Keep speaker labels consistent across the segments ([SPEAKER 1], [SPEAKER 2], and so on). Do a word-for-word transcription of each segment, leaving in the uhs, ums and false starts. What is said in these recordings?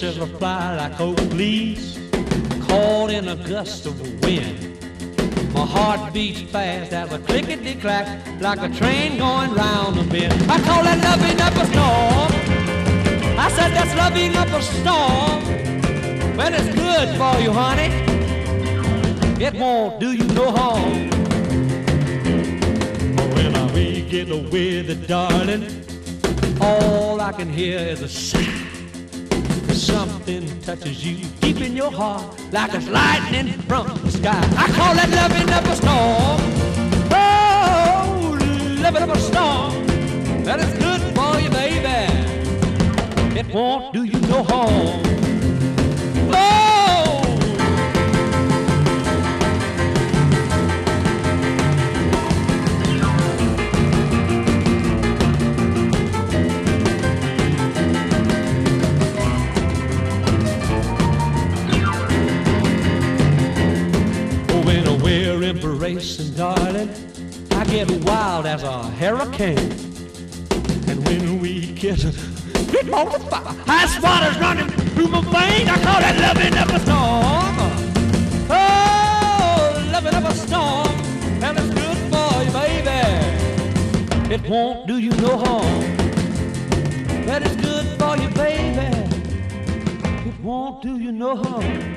[SPEAKER 1] wishes will fly like oak leaves caught in a gust of wind. My heart beats fast as a clickety-clack, like a train going round a bend. I call that loving up a storm. I said that's loving up a storm. Well, it's good for you, honey. It won't do you no harm. When we get away, the darling, all I can hear is a sigh. Something touches you deep in your heart like it's lightning from the sky. I call that loving up a storm. Oh, loving up a storm. That is good for you, baby. It won't do you no harm. Oh! Embracing, darling, I get wild as a hurricane. And when we kiss, it on the fire, ice water's running through my veins. I call that loving up a storm. Oh, loving up a storm, and it's good for you, baby. It won't do you no harm. That is good for you, baby. It won't do you no harm.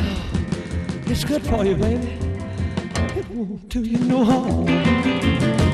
[SPEAKER 1] It's good for you, baby. It won't do you no harm.